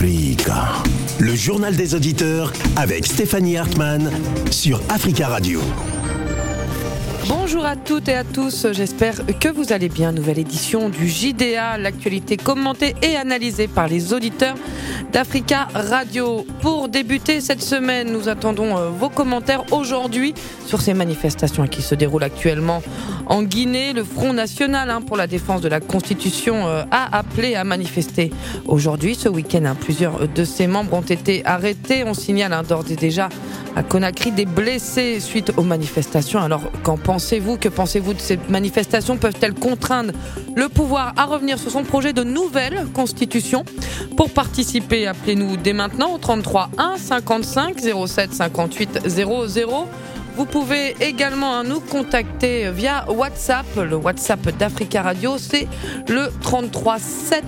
Africa. Le journal des auditeurs avec Stéphanie Hartmann sur Africa Radio. Bonjour à toutes et à tous, j'espère que vous allez bien. Nouvelle édition du JDA, l'actualité commentée et analysée par les auditeurs d'Africa Radio. Pour débuter cette semaine, nous attendons vos commentaires aujourd'hui sur ces manifestations qui se déroulent actuellement en Guinée. Le Front National pour la défense de la Constitution a appelé à manifester aujourd'hui. Ce week-end, plusieurs de ses membres ont été arrêtés. On signale d'ores et déjà à Conakry des blessés suite aux manifestations. Alors, qu'en pensez-vous ? Que pensez-vous de ces manifestations ? Peuvent-elles contraindre le pouvoir à revenir sur son projet de nouvelle constitution ? Pour participer, appelez-nous dès maintenant au 33 1 55 07 58 00. Vous pouvez également nous contacter via WhatsApp. Le WhatsApp d'Africa Radio, c'est le 33 7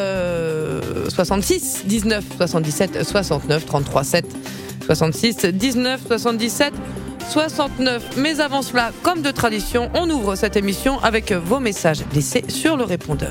66 19 77 69 33 7 66 19 77 69. Mais avant cela, comme de tradition, on ouvre cette émission avec vos messages laissés sur le répondeur.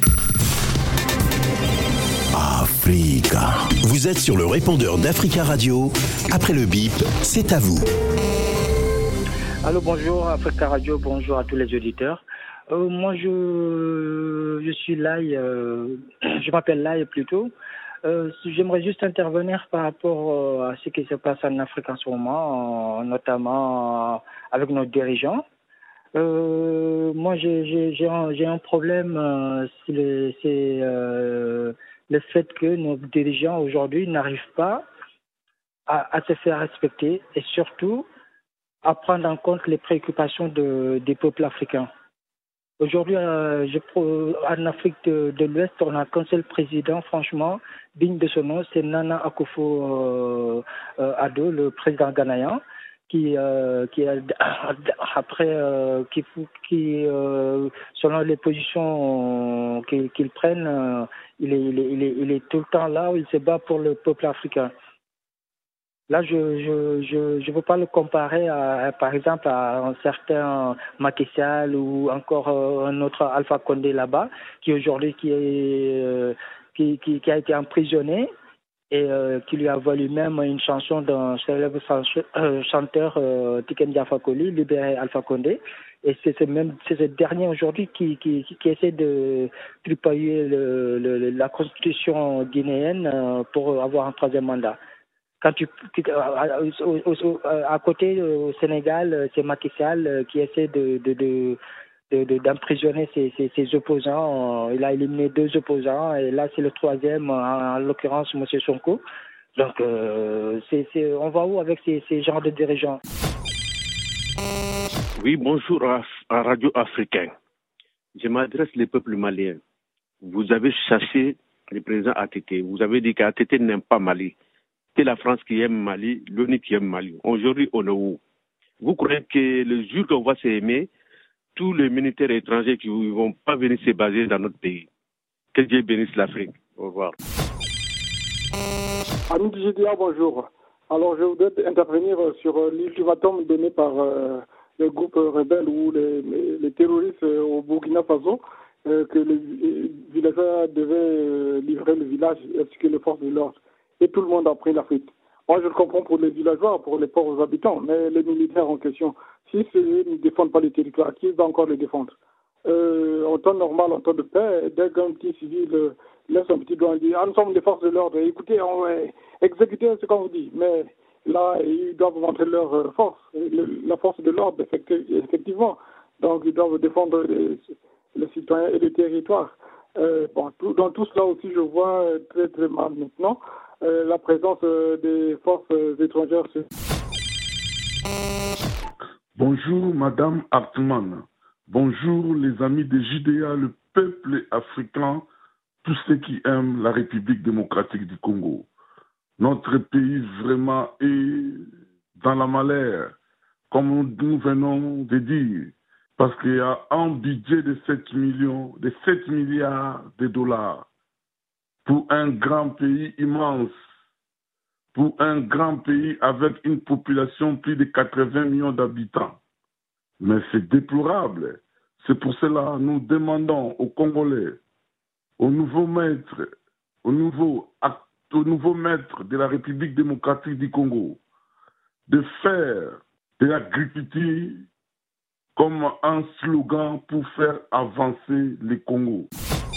Africa. Vous êtes sur le répondeur d'Africa Radio. Après le bip, c'est à vous. Allô, bonjour Africa Radio, bonjour à tous les auditeurs. Moi, je suis Lai, je m'appelle Lai plutôt. J'aimerais juste intervenir par rapport à ce qui se passe en Afrique en ce moment, notamment avec nos dirigeants. Moi, j'ai un problème, c'est le fait que nos dirigeants aujourd'hui n'arrivent pas à se faire respecter et surtout à prendre en compte les préoccupations des peuples africains. Aujourd'hui, en Afrique de l'Ouest, on n'a qu'un seul président, franchement, digne de son nom, c'est Nana Akufo-Addo, le président ghanéen, qui selon les positions qu'il prenne, il est tout le temps là où il se bat pour le peuple africain. Là, je veux pas le comparer par exemple à un certain Macky Sall ou encore un autre Alpha Condé là-bas, qui aujourd'hui qui a été emprisonné et qui lui a valu même une chanson d'un célèbre chanteur Tiken Jah Fakoly, libéré Alpha Condé. Et c'est ce dernier aujourd'hui qui essaie de tripailler la constitution guinéenne pour avoir un troisième mandat. Quand à côté au Sénégal, c'est Macky Sall qui essaie d'emprisonner ses opposants. Il a éliminé 2 opposants et là c'est le troisième, en l'occurrence M. Sonko. Donc on va où avec ces genres de dirigeants? Oui, bonjour à Radio Africaine. Je m'adresse au peuple malien. Vous avez chassé le président ATT. Vous avez dit qu'ATT n'aime pas Mali. C'est la France qui aime Mali, l'ONU qui aime Mali. Aujourd'hui, on est où? Vous croyez que le jour qu'on va s'aimer, tous les militaires étrangers qui ne vont pas venir se baser dans notre pays? Que Dieu bénisse l'Afrique. Au revoir. Amis du GDA, bonjour. Alors, je voudrais intervenir sur l'ultimatum donné par les groupes rebelles ou les terroristes au Burkina Faso, que les villageois devaient livrer le village ainsi que les forces de l'ordre. Et tout le monde a pris la fuite. Moi, je le comprends pour les villageois, pour les pauvres habitants, mais les militaires en question, si eux ne défendent pas les territoires, qui va encore les défendre? En temps normal, en temps de paix, dès qu'un petit civil laisse un petit doigt et dit « Ah, nous sommes les forces de l'ordre, écoutez, on va exécuter ce qu'on vous dit ». Mais là, ils doivent montrer leur force, la force de l'ordre, effectivement. Donc, ils doivent défendre les citoyens et les territoires. Dans tout cela aussi, je vois très très mal maintenant la présence des forces étrangères. Bonjour Madame Hartmann, bonjour les amis de JDA, le peuple africain, tous ceux qui aiment la République démocratique du Congo. Notre pays vraiment est dans la malheur, comme nous venons de dire, parce qu'il y a un budget de 7 milliards de dollars pour un grand pays immense, pour un grand pays avec une population de plus de 80 millions d'habitants. Mais c'est déplorable. C'est pour cela que nous demandons aux Congolais, aux nouveaux maîtres, aux nouveaux au nouveau maître de la République démocratique du Congo de faire de l'agriculture comme un slogan pour faire avancer le Congo.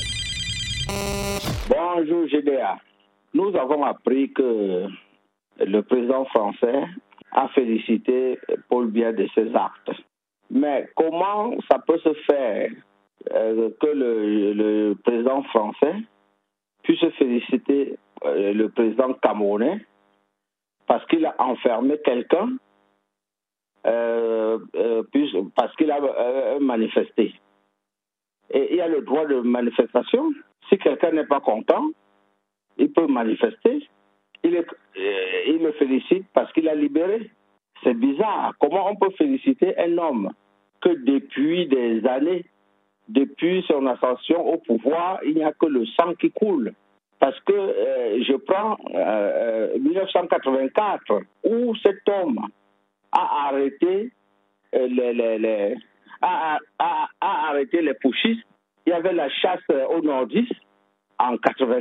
Bonjour GDA. Nous avons appris que le président français a félicité Paul Biya de ses actes. Mais comment ça peut se faire que le président français puisse féliciter le président camerounais parce qu'il a enfermé quelqu'un, parce qu'il a manifesté. Et il y a le droit de manifestation. Si quelqu'un n'est pas content, il peut manifester. Il le félicite parce qu'il a libéré. C'est bizarre. Comment on peut féliciter un homme que depuis des années, depuis son ascension au pouvoir, il n'y a que le sang qui coule? Parce que je prends 1984, où cet homme a arrêté les putschistes. Il y avait la chasse aux nordistes en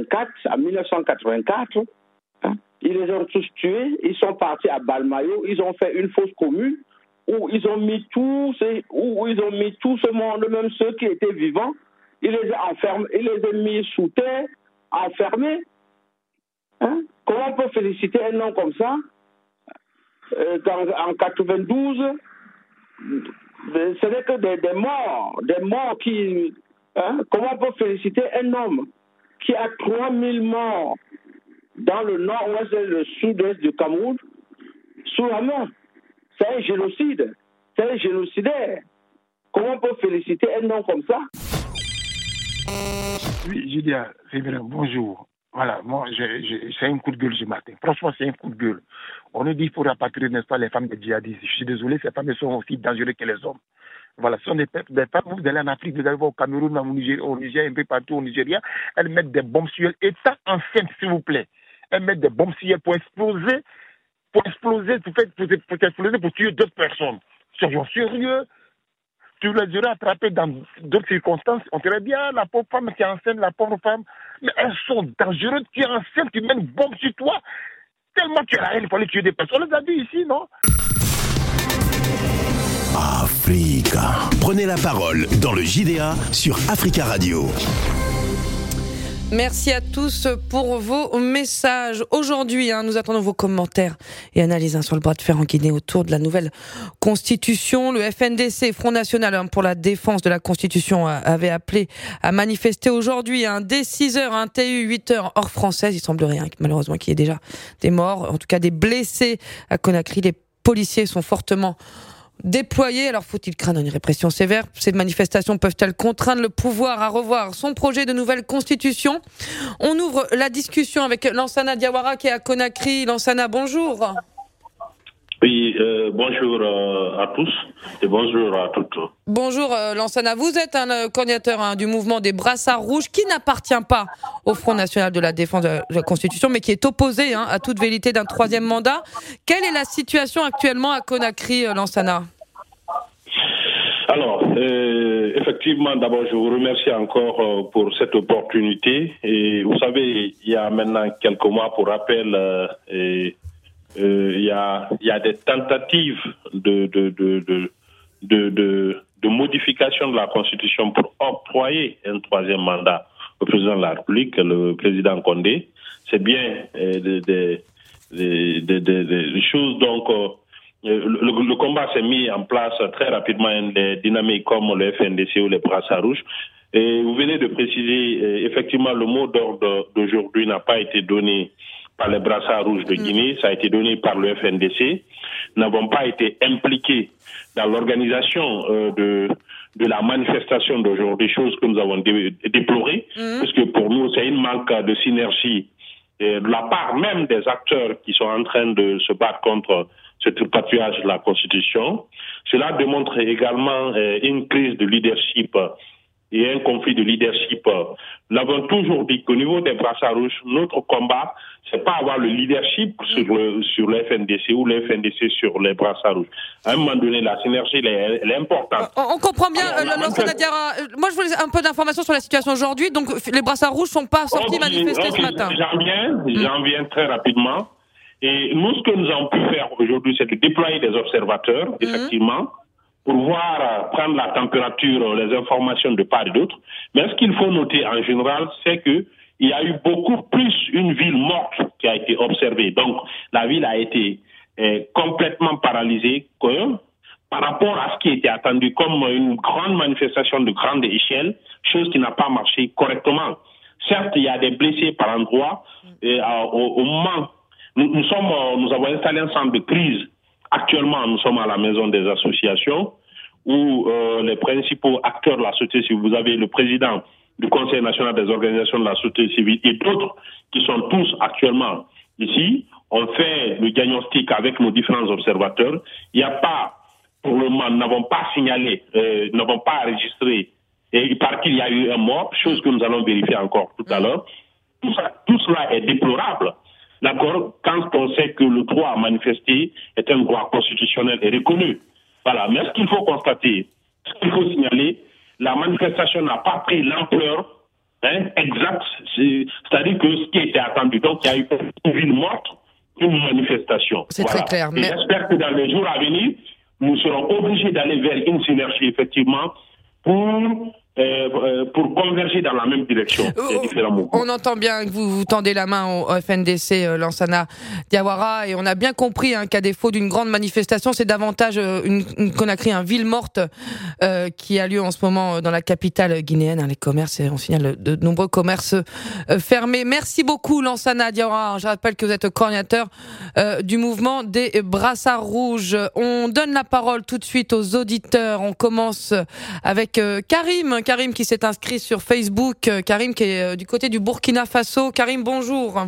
1984. Ils les ont tous tués. Ils sont partis à Balmayo. Ils ont fait une fosse commune où ils ont mis tout ce monde, même ceux qui étaient vivants. Ils les ont enfermés. Ils les ont mis sous terre, enfermés. Comment on peut féliciter un homme comme ça? En 92, ce n'est que des morts qui... Comment on peut féliciter un homme qui a 3000 morts dans le nord-ouest et le sud-est du Cameroun sous la main? C'est un génocide. C'est un génocidaire. Comment on peut féliciter un homme comme ça? Oui, Julia, bonjour. Voilà, moi, c'est un coup de gueule ce matin. Franchement, c'est un coup de gueule. On nous dit qu'il faut rapatrier, n'est-ce pas, les femmes des djihadistes. Je suis désolé, ces femmes sont aussi dangereuses que les hommes. Voilà, ce sont des femmes, vous allez en Afrique, vous allez voir au Cameroun, au Niger, un peu partout au Nigeria, elles mettent des bombes sur elles. État enceinte, s'il vous plaît. Elles mettent des bombes sur elles pour exploser, pour tuer d'autres personnes. Soyons sérieux. Tu les aurais attrapées dans d'autres circonstances. On dirait bien la pauvre femme qui est enceinte, la pauvre femme. Mais elles sont dangereuses. Tu es enceinte, tu mets une bombe sur toi. Tellement tu es la haine, il fallait tuer des personnes. On les a dit ici, non? Africa. Prenez la parole dans le JDA sur Africa Radio. Merci à tous pour vos messages. Aujourd'hui, nous attendons vos commentaires et analyses sur le bras de fer en Guinée autour de la nouvelle Constitution. Le FNDC, Front National pour la défense de la Constitution, avait appelé à manifester aujourd'hui dès 6h, un TU 8h hors française. Il semblerait malheureusement qu'il y ait déjà des morts, en tout cas des blessés à Conakry. Les policiers sont fortement déployés. Alors faut-il craindre une répression sévère? Ces manifestations peuvent-elles contraindre le pouvoir à revoir son projet de nouvelle constitution? On ouvre la discussion avec Lansana Diawara qui est à Conakry. Lansana, bonjour. Oui, bonjour à tous et bonjour à toutes. Bonjour Lansana, vous êtes un coordinateur du mouvement des Brassards Rouges qui n'appartient pas au Front National de la Défense de la Constitution mais qui est opposé à toute velléité d'un troisième mandat. Quelle est la situation actuellement à Conakry, Lansana? Alors, effectivement, d'abord, je vous remercie encore pour cette opportunité. Et vous savez, il y a maintenant quelques mois, pour rappel, il y a des tentatives de modification de la Constitution pour octroyer un troisième mandat au président de la République, le président Condé. C'est bien des choses, donc... Le combat s'est mis en place très rapidement, des dynamiques comme le FNDC ou les Brassards Rouges. Et vous venez de préciser, effectivement, le mot d'ordre d'aujourd'hui n'a pas été donné par les Brassards Rouges de Guinée, ça a été donné par le FNDC. Nous n'avons pas été impliqués dans l'organisation de la manifestation d'aujourd'hui, chose que nous avons déplorée, parce que pour nous, c'est une manque de synergie de la part même des acteurs qui sont en train de se battre contre ce tripatouillage de la Constitution. Cela démontre également une crise de leadership et un conflit de leadership. Nous l'avons toujours dit qu'au niveau des brassards rouges, notre combat, c'est pas avoir le leadership sur le FNDC ou le FNDC sur les brassards rouges. À un moment donné, la synergie, elle est importante. On comprend bien, Lansana Diarra. Moi, je voulais un peu d'informations sur la situation aujourd'hui. Donc, les brassards rouges sont pas sortis manifester ce matin. J'en viens très rapidement. Et nous, ce que nous avons pu faire aujourd'hui, c'est de déployer des observateurs, effectivement, pour voir, prendre la température, les informations de part et d'autre. Mais ce qu'il faut noter en général, c'est qu'il y a eu beaucoup plus une ville morte qui a été observée. Donc, la ville a été complètement paralysée par rapport à ce qui était attendu comme une grande manifestation de grande échelle, chose qui n'a pas marché correctement. Certes, il y a des blessés par endroits. Et, au moment, nous avons installé un centre de crise. Actuellement, nous sommes à la maison des associations où les principaux acteurs de la société civile, vous avez le président du Conseil national des organisations de la société civile et d'autres qui sont tous actuellement ici. On fait le diagnostic avec nos différents observateurs. Il n'y a pas, pour le moment, nous n'avons pas signalé, n'avons pas enregistré et il paraît qu'il y a eu un mort, chose que nous allons vérifier encore tout à l'heure. Tout cela est déplorable. D'accord, quand on sait que le droit à manifester est un droit constitutionnel et reconnu. Voilà, mais ce qu'il faut constater, ce qu'il faut signaler, la manifestation n'a pas pris l'ampleur exacte, c'est-à-dire que ce qui était attendu. Donc, il y a eu une ville morte, une manifestation. C'est très clair. Et j'espère que dans les jours à venir, nous serons obligés d'aller vers une synergie, effectivement, pour converger dans la même direction. On entend bien que vous tendez la main au FNDC, Lansana Diawara, et on a bien compris qu'à défaut d'une grande manifestation, c'est davantage une Conakry, une ville morte qui a lieu en ce moment dans la capitale guinéenne. Les commerces, on signale de nombreux commerces fermés. Merci beaucoup, Lansana Diawara. Je rappelle que vous êtes coordinateur du mouvement des Brassards Rouges. On donne la parole tout de suite aux auditeurs. On commence avec Karim qui s'est inscrit sur Facebook. Karim qui est du côté du Burkina Faso. Karim, bonjour.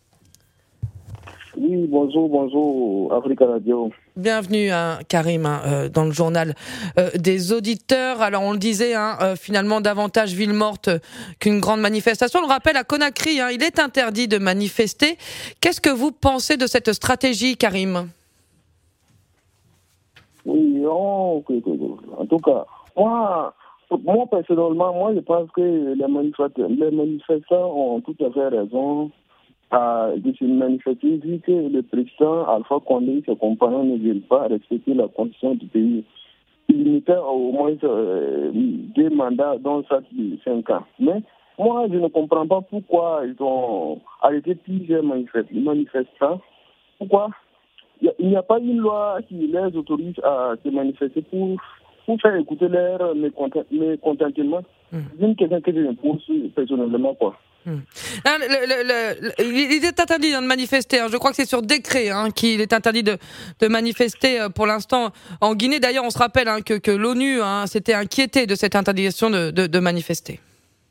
Oui, bonjour, Africa Radio. Bienvenue, Karim, dans le journal des auditeurs. Alors, on le disait, finalement, davantage ville morte qu'une grande manifestation. On le rappelle, à Conakry, il est interdit de manifester. Qu'est-ce que vous pensez de cette stratégie, Karim ? Oui, en tout cas, moi, personnellement, je pense que les manifestants ont tout à fait raison de se manifester, vu que le président Alpha Condé et ses compagnons ne veulent pas respecter la constitution du pays. Il limitait au moins 2 mandats, dont ça de 5 ans. Mais moi, je ne comprends pas pourquoi ils ont arrêté plusieurs manifestants. Pourquoi il n'y a pas une loi qui les autorise à se manifester pour faire écouter leur mécontentement. C'est quelqu'un que je me pose personnellement, quoi. Il est interdit de manifester. Je crois que c'est sur décret qu'il est interdit de manifester pour l'instant en Guinée. D'ailleurs, on se rappelle que l'ONU s'était inquiétée de cette interdiction de manifester.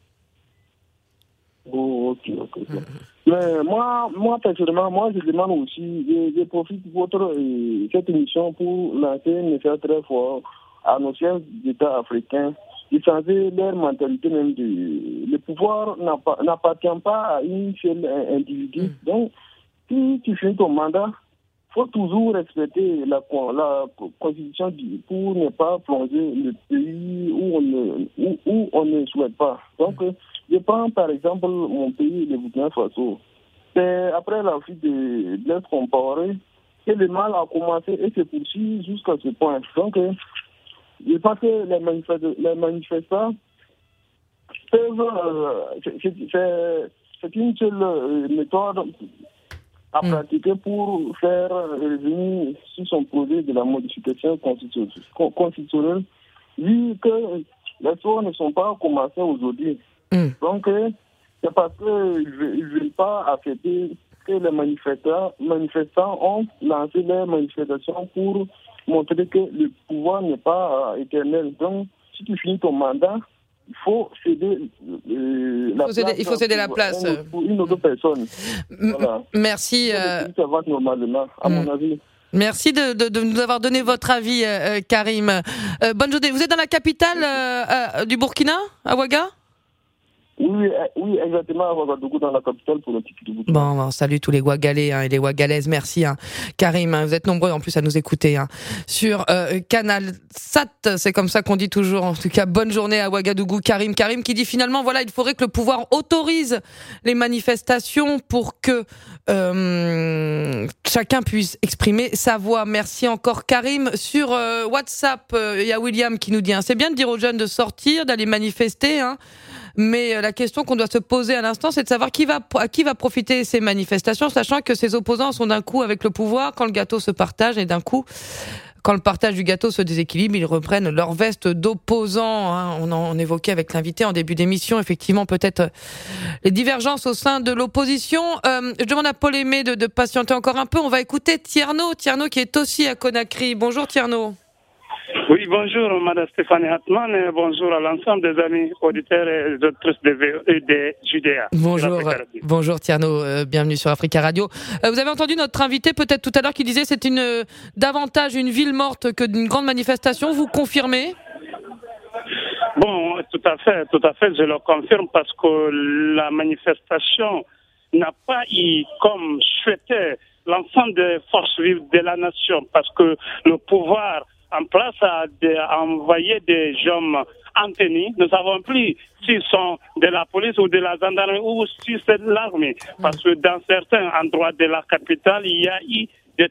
Oh, ok. Mais moi personnellement, je demande aussi, je profite de cette émission pour lancer un message très fort à nos chefs d'État africains de changer leur mentalité même. Le pouvoir n'appartient pas à une seule individu. Donc, si tu finis ton mandat, il faut toujours respecter la constitution pour ne pas plonger le pays où on ne souhaite pas. Donc, je prends par exemple mon pays, le Burkina Faso. C'est après la fuite de Blaise Compaoré que le mal a commencé et se poursuit jusqu'à ce point. Donc, je pense que les manifestants peuvent... c'est une seule méthode à pratiquer pour faire revenir sur son projet de la modification constitutionnelle, vu que les choses ne sont pas commencées aujourd'hui. Donc, c'est parce qu'ils ne veulent pas accepter que les manifestants ont lancé les manifestations pour montrer que le pouvoir n'est pas éternel. Donc, si tu finis ton mandat, il faut céder la place pour une autre personne. Merci. Ça va normalement, à mon avis. Merci de nous avoir donné votre avis, Karim. Bonne journée. Vous êtes dans la capitale du Burkina, à Ouaga ? Oui, exactement, à Ouagadougou, dans la capitale politique du Burkina. Bon, salut tous les Ouagalais et les Ouagalaises. Merci, Karim. Vous êtes nombreux en plus à nous écouter sur Canal Sat. C'est comme ça qu'on dit toujours. En tout cas, bonne journée à Ouagadougou, Karim. Karim qui dit finalement, voilà, il faudrait que le pouvoir autorise les manifestations pour que chacun puisse exprimer sa voix. Merci encore, Karim. Sur WhatsApp, il y a William qui nous dit c'est bien de dire aux jeunes de sortir, d'aller manifester, mais la question qu'on doit se poser à l'instant, c'est de savoir à qui va profiter ces manifestations, sachant que ces opposants sont d'un coup avec le pouvoir quand le gâteau se partage, et d'un coup, quand le partage du gâteau se déséquilibre, ils reprennent leur veste d'opposants. On évoquait avec l'invité en début d'émission, effectivement, peut-être les divergences au sein de l'opposition. Je demande à Paul Aimé de patienter encore un peu. On va écouter Tierno qui est aussi à Conakry. Bonjour Tierno. Oui, bonjour Madame Stéphanie Hartmann et bonjour à l'ensemble des amis auditeurs et auditrices de JDA. Bonjour Tierno, bienvenue sur Africa Radio. Vous avez entendu notre invité peut-être tout à l'heure qui disait c'est davantage une ville morte que d'une grande manifestation, vous confirmez ? Bon, tout à fait, je le confirme parce que la manifestation n'a pas eu comme souhaitait l'ensemble des forces vives de la nation parce que le pouvoir en place a envoyé des hommes en tenue. Nous ne savons plus s'ils sont de la police ou de la gendarmerie ou si c'est de l'armée. Parce que dans certains endroits de la capitale, il y a eu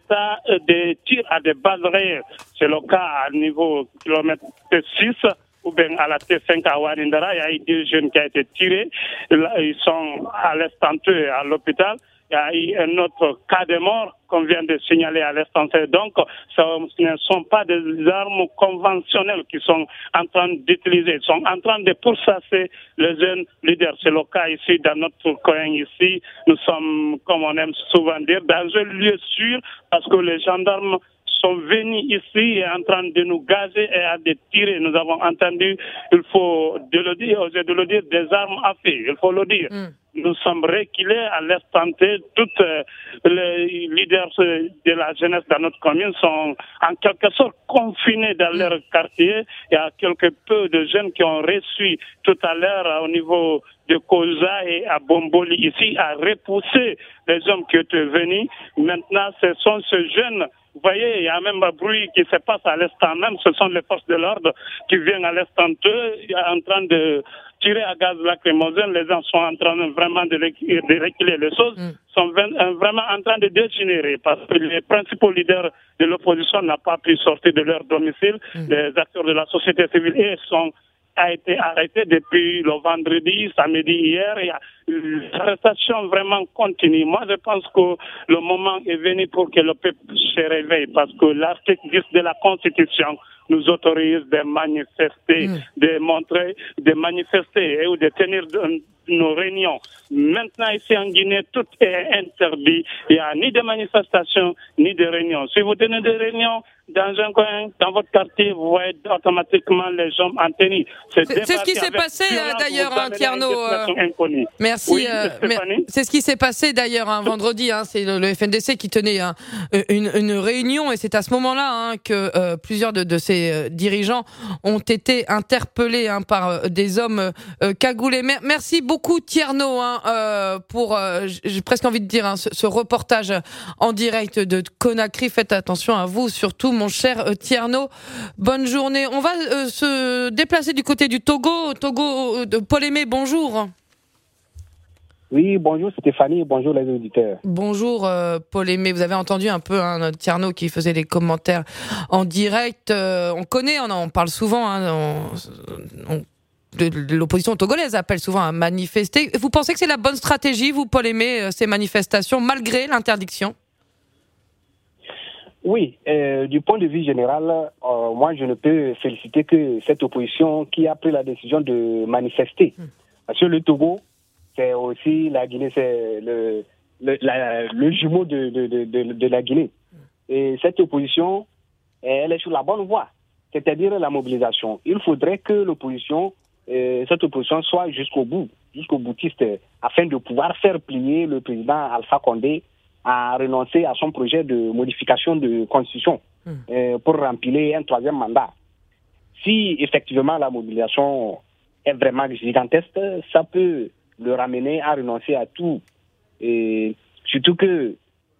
des tirs à des bases réelles. C'est le cas à niveau kilomètre 6 ou bien à la T5 à Warindara. Il y a eu 2 jeunes qui ont été tirés. Ils sont à l'instant à l'hôpital. Il y a eu un autre cas de mort qu'on vient de signaler à l'instant. Donc, ce ne sont pas des armes conventionnelles qu'ils sont en train d'utiliser. Ils sont en train de pourchasser les jeunes leaders. C'est le cas ici, dans notre coin ici. Nous sommes, comme on aime souvent dire, dans un lieu sûr parce que les gendarmes sont venus ici et en train de nous gazer et à de tirer. Nous avons entendu, il faut de le dire, des armes à feu. Il faut le dire. Nous sommes reculés à l'instant T. Toutes les leaders de la jeunesse dans notre commune sont en quelque sorte confinés dans leur quartier. Il y a quelque peu de jeunes qui ont reçu tout à l'heure au niveau de Koza et à Bomboli ici à repousser les hommes qui étaient venus. Maintenant, ce sont ces jeunes. Vous voyez, il y a même un bruit qui se passe à l'instant même. Ce sont les forces de l'ordre qui viennent à l'instant en train de tirer à gaz lacrymogène. Les gens sont en train vraiment de reculer les choses, sont vraiment en train de dégénérer parce que les principaux leaders de l'opposition n'ont pas pu sortir de leur domicile. Les acteurs de la société civile a été arrêté depuis le vendredi, samedi, hier. L'arrestation vraiment continue. Moi, je pense que le moment est venu pour que le peuple se réveille parce que l'article 10 de la Constitution nous autorise de manifester, de manifester ou de tenir nos réunions. Maintenant, ici en Guinée, tout est interdit. Il n'y a ni de manifestations, ni de réunions. Si vous tenez des réunions dans un coin, dans votre quartier, vous voyez automatiquement les gens en tenue. C'est ce qui s'est passé d'ailleurs, Tierno. Merci. C'est ce qui s'est passé d'ailleurs vendredi. C'est le FNDC qui tenait une réunion et c'est à ce moment-là que plusieurs de ces dirigeants ont été interpellés par des hommes cagoulés. Merci beaucoup Tierno pour, j'ai presque envie de dire, ce reportage en direct de Conakry. Faites attention à vous, surtout mon cher Tierno. Bonne journée. On va se déplacer du côté du Togo. Togo, Paul Aimé, bonjour. Oui, bonjour Stéphanie, bonjour les auditeurs. Bonjour Paul Aimé, vous avez entendu un peu Tierno qui faisait les commentaires en direct. On connaît, on en parle souvent, l'opposition togolaise appelle souvent à manifester. Vous pensez que c'est la bonne stratégie, vous Paul Aimé, ces manifestations, malgré l'interdiction ? Oui, du point de vue général, moi je ne peux féliciter que cette opposition qui a pris la décision de manifester. Parce que le Togo, c'est aussi la Guinée, c'est le jumeau de la Guinée. Et cette opposition, elle est sur la bonne voie, c'est-à-dire la mobilisation. Il faudrait que cette opposition soit jusqu'au boutiste, afin de pouvoir faire plier le président Alpha Condé à renoncer à son projet de modification de constitution pour remplir un troisième mandat. Si effectivement la mobilisation est vraiment gigantesque, ça peut le ramener à renoncer à tout. Et surtout que,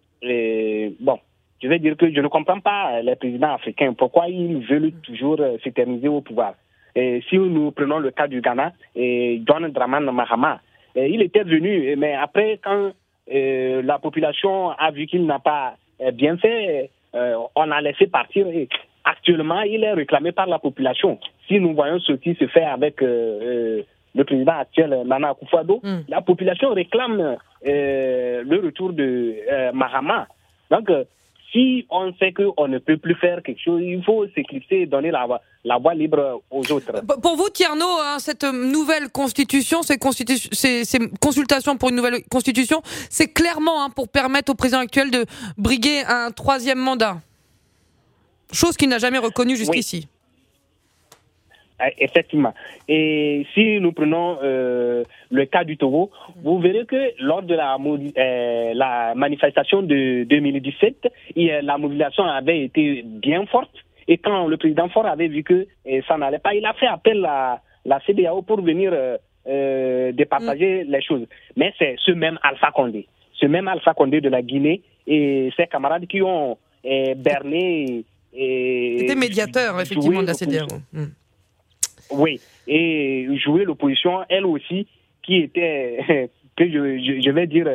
je vais dire que je ne comprends pas les présidents africains, pourquoi ils veulent toujours s'éterniser au pouvoir. Et si nous prenons le cas du Ghana, John Dramani Mahama, il était venu, mais après quand la population a vu qu'il n'a pas bien fait, on a laissé partir. Et actuellement, il est réclamé par la population. Si nous voyons ce qui se fait avec le président actuel, Nana Akufo-Addo, la population réclame le retour de Mahama. Donc, si on sait qu'on ne peut plus faire quelque chose, il faut s'éclipser et donner la voie libre aux autres. Pour vous, Tierno, cette nouvelle constitution, ces consultations pour une nouvelle constitution, c'est clairement pour permettre au président actuel de briguer un troisième mandat. Chose qu'il n'a jamais reconnue jusqu'ici. Oui. Effectivement. Et si nous prenons le cas du Togo, vous verrez que lors de la manifestation de 2017, la mobilisation avait été bien forte. Et quand le président Faure avait vu que ça n'allait pas, il a fait appel à la CEDEAO pour venir départager les choses. Mais c'est ce même Alpha Condé de la Guinée et ses camarades qui ont berné. C'était médiateur, effectivement, de la CEDEAO. Oui, et jouer l'opposition, elle aussi, qui était, que je vais dire,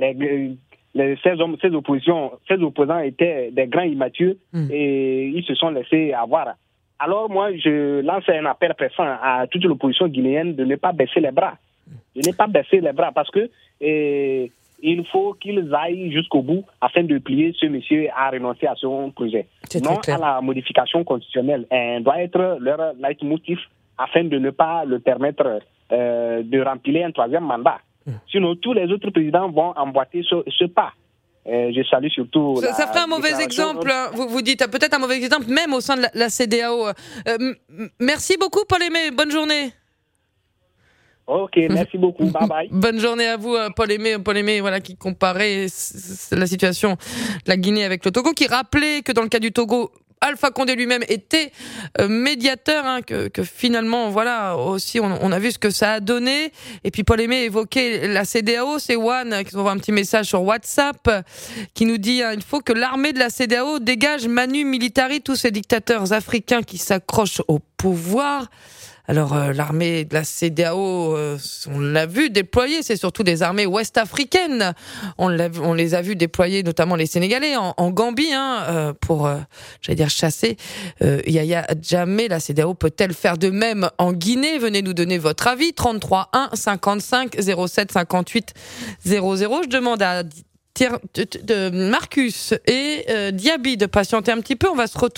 ces opposants étaient des grands immatures et ils se sont laissés avoir. Alors moi, je lance un appel pressant à toute l'opposition guinéenne de ne pas baisser les bras. Parce que il faut qu'ils aillent jusqu'au bout afin de plier ce monsieur à renoncer à son projet. Non à la modification constitutionnelle. Elle doit être leur leitmotiv afin de ne pas le permettre de remplir un troisième mandat. Sinon, tous les autres présidents vont emboîter ce pas. Je salue surtout... Ça ferait un mauvais exemple, vous dites, peut-être un mauvais exemple, même au sein de la CEDEAO. Merci beaucoup, Paul Aimé. Bonne journée. Ok, merci beaucoup. Bye bye. Bonne journée à vous, Paul Aimé, voilà, qui comparait la situation de la Guinée avec le Togo, qui rappelait que dans le cas du Togo, Alpha Condé lui-même était médiateur, que finalement, voilà, aussi, on a vu ce que ça a donné. Et puis Paul Aimé évoquait la CEDEAO, c'est Juan qui nous envoie un petit message sur WhatsApp, qui nous dit il faut que l'armée de la CEDEAO dégage manu militari tous ces dictateurs africains qui s'accrochent au pouvoir. Alors l'armée de la CEDEAO, on l'a vu déployer, c'est surtout des armées ouest-africaines. On les a vus déployer, notamment les Sénégalais, en Gambie, pour, chasser Yaya Jammeh. La CEDEAO peut-elle faire de même en Guinée ? Venez nous donner votre avis. 33 1 55 07 58 00. Je demande à Marcus et Diaby de patienter un petit peu. On va se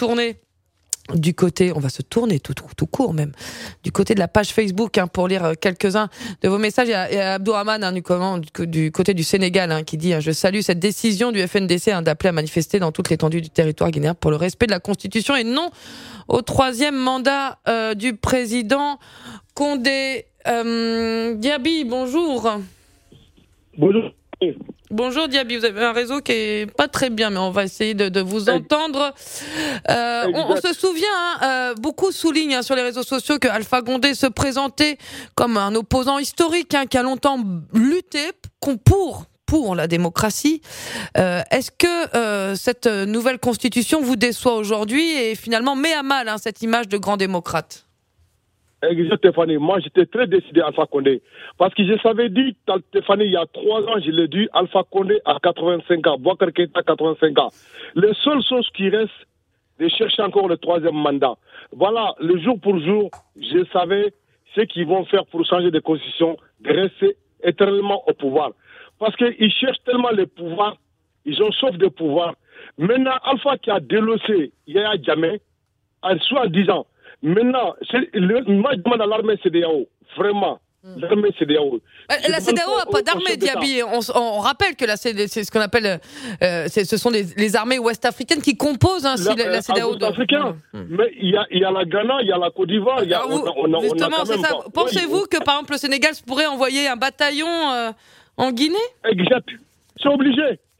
tourner tout court même, du côté de la page Facebook pour lire quelques-uns de vos messages. Il y a Abdourahmane du côté du Sénégal qui dit je salue cette décision du FNDC d'appeler à manifester dans toute l'étendue du territoire guinéen pour le respect de la Constitution et non au troisième mandat du président Condé. Diaby, bonjour. Bonjour. Bonjour Diaby, vous avez un réseau qui est pas très bien, mais on va essayer de vous entendre. On se souvient, beaucoup soulignent sur les réseaux sociaux que Alpha Condé se présentait comme un opposant historique qui a longtemps lutté pour la démocratie. Est-ce que cette nouvelle constitution vous déçoit aujourd'hui et finalement met à mal cette image de grand démocrate ? Exactement, Stéphanie. Moi, j'étais très décidé à Alpha Condé. Parce que je savais dit, Stéphanie, il y a 3 ans, je l'ai dit, Alpha Condé à 85 ans, Boubacar Keïta à 85 ans. La seule chose qui reste, de chercher encore le troisième mandat. Voilà, le jour pour jour, je savais ce qu'ils vont faire pour changer de constitution, de rester éternellement au pouvoir. Parce qu'ils cherchent tellement le pouvoir, ils ont soif de pouvoir. Maintenant, Alpha qui a délaissé Yaya Jammeh, en soi-disant, maintenant, moi je demande à l'armée CEDEAO, vraiment, l'armée CEDEAO. La CEDEAO n'a pas d'armée, Diaby. On rappelle que c'est ce qu'on appelle, ce sont les armées ouest-africaines qui composent la CEDEAO. Mais il y a la Ghana, il y a la Côte d'Ivoire, justement, c'est ça. Pensez-vous que par exemple le Sénégal pourrait envoyer un bataillon en Guinée ? Exact. C'est obligé.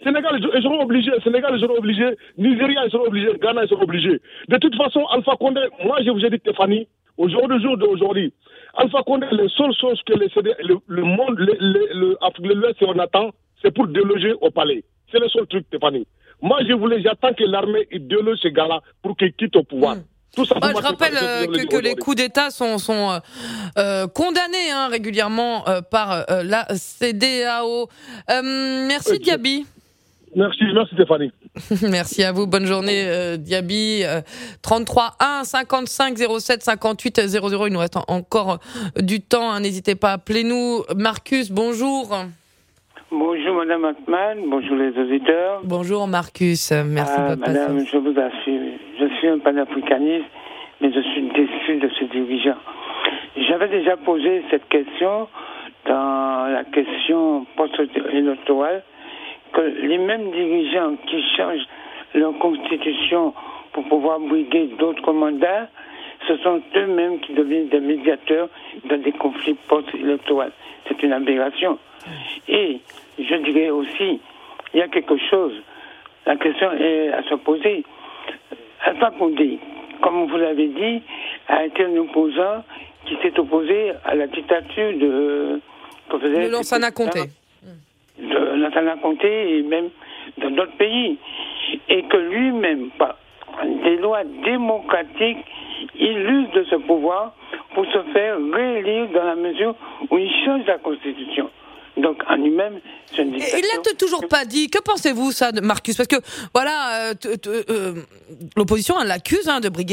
Sénégal, ils seront obligés. Sénégal, ils seront obligés. Nigeria, ils seront obligés. Ghana, ils seront obligés. De toute façon, Alpha Condé, moi, je vous ai dit, Stéphanie, aujourd'hui, Alpha Condé, les seules choses que le monde, l'Afrique de l'Ouest, on attend, c'est pour déloger au palais. C'est le seul truc, Stéphanie. Moi, j'attends que l'armée déloge ces gars-là pour qu'ils quittent au pouvoir. Tout ça, je rappelle que les coups d'État sont condamnés régulièrement par la CEDEAO. Merci Diaby. Merci Stéphanie. Merci à vous, bonne journée Diaby. 33 1 55 07 58 00. Il nous reste encore du temps, n'hésitez pas, appelez-nous. Marcus, bonjour. Bonjour Madame Hartmann, bonjour les auditeurs. Bonjour Marcus, merci de votre Madame, patience. je vous assure, je suis un panafricaniste, mais je suis déçu de ce dirigeant. J'avais déjà posé cette question dans la question post-électorale, que les mêmes dirigeants qui changent leur constitution pour pouvoir briguer d'autres mandats, ce sont eux-mêmes qui deviennent des médiateurs dans des conflits post-électoraux. C'est une aberration. Et je dirais aussi, il y a quelque chose, la question est à se poser. Alpha Condé, comme vous l'avez dit, a été un opposant qui s'est opposé à la dictature de Lansana Conté. De Lansana Conté et même dans d'autres pays. Et que lui-même, par des lois démocratiques, il use de ce pouvoir pour se faire réélire dans la mesure où il change la Constitution. Donc, en lui-même, c'est une dictature. Il l'a toujours pas dit. Que pensez-vous, ça, Marcus ? Parce que, voilà, l'opposition l'accuse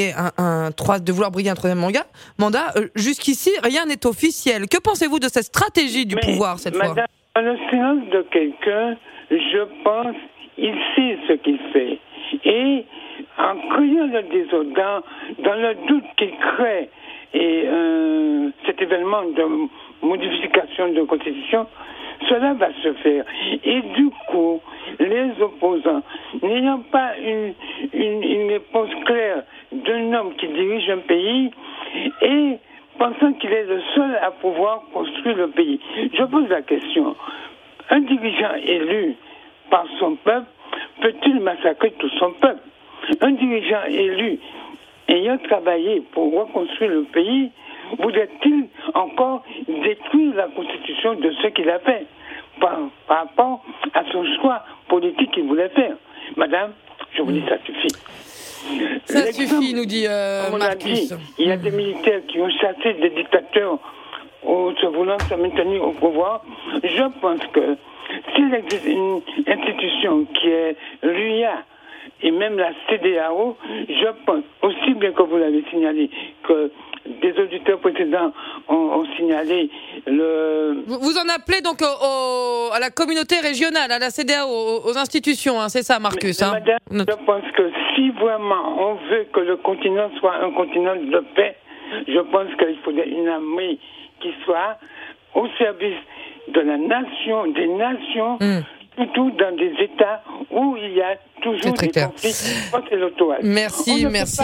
de vouloir briguer un troisième mandat. Jusqu'ici, rien n'est officiel. Que pensez-vous de cette stratégie du pouvoir, cette fois ? Dans le silence de quelqu'un, je pense qu'il sait ce qu'il fait. Et en créant le désordre, dans le doute qu'il crée, et cet événement de modification de la Constitution, cela va se faire. Et du coup, les opposants, n'ayant pas une réponse claire d'un homme qui dirige un pays, et pensant qu'il est le seul à pouvoir construire le pays, je pose la question, un dirigeant élu par son peuple peut-il massacrer tout son peuple ? Un dirigeant élu ayant travaillé pour reconstruire le pays, voudrait-il encore détruire la constitution de ce qu'il a fait par rapport à son choix politique qu'il voulait faire ? Madame, je vous dis, ça suffit. Ça suffit, nous dit Marcus. Il y a des militaires qui ont chassé des dictateurs se voulant se maintenir au pouvoir. Je pense que s'il existe une institution qui est l'UIA et même la CEDEAO, je pense, aussi bien que vous l'avez signalé, que des auditeurs précédents ont signalé Vous en appelez donc à la communauté régionale, à la CEDEAO, aux institutions, c'est ça, Marcus. Madame, je pense que si vraiment on veut que le continent soit un continent de paix, je pense qu'il faudrait une armée qui soit au service de la nation, des nations, surtout dans des États où il y a toujours des conflits post-électoraux. Merci.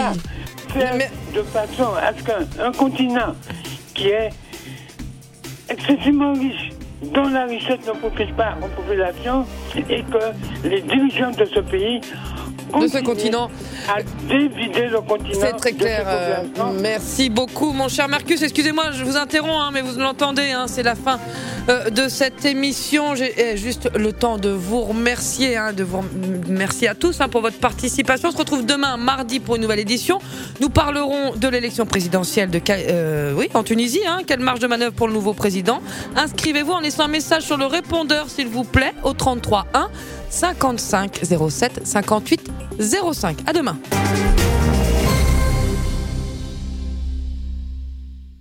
De façon à ce qu'un continent qui est excessivement riche, dont la richesse ne profite pas aux populations, et que les dirigeants de ce pays de ce continent à dévider le continent. C'est très clair. Merci beaucoup, mon cher Marcus. Excusez-moi, je vous interromps, mais vous l'entendez, c'est la fin de cette émission. J'ai juste le temps de vous remercier, merci à tous pour votre participation. On se retrouve demain, mardi, pour une nouvelle édition. Nous parlerons de l'élection présidentielle en Tunisie. Quelle marge de manœuvre pour le nouveau président ? Inscrivez-vous en laissant un message sur le répondeur, s'il vous plaît, au 33 1 55 07 58 05. À demain.